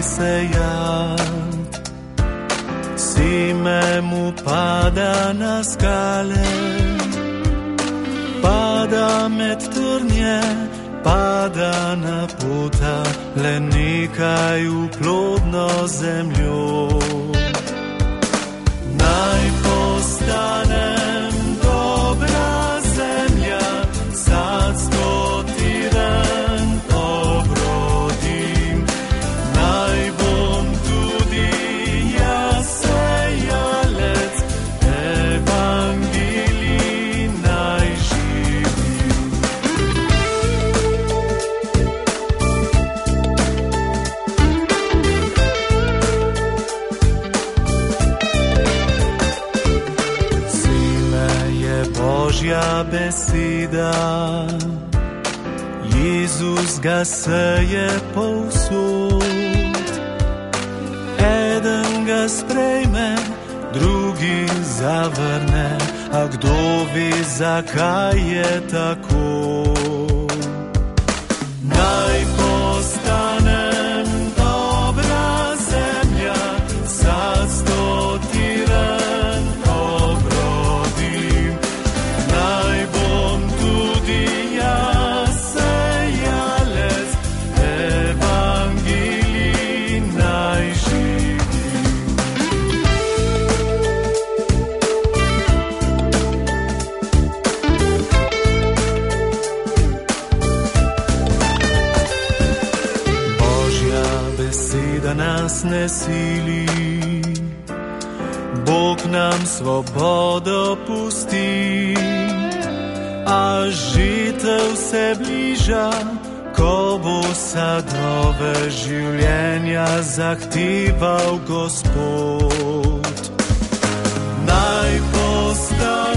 sejat. Sime mu pada na skale, pada med trnje, pada na puta, lenikaju plodno zemljo. Naj postanem dobra zemlja, sad stotiren obrodim. Naj bom tudi jaz sejalec, evangelij naj živim. Božja beseda, Jezus ga seje povsod. Eden ga sprejme, drugi zavrne, a kdo ve, zakaj je tako. Naj postanem dobra zemlja, sad stotiren obrodim. Naj bom tudi jaz sejalec, evangelij naj živim. Božja beseda nas ne sili, Bog nam svobodo pusti, a žitev se bliža, ko bo sadove življenja zahteval Gospod. Naj postanem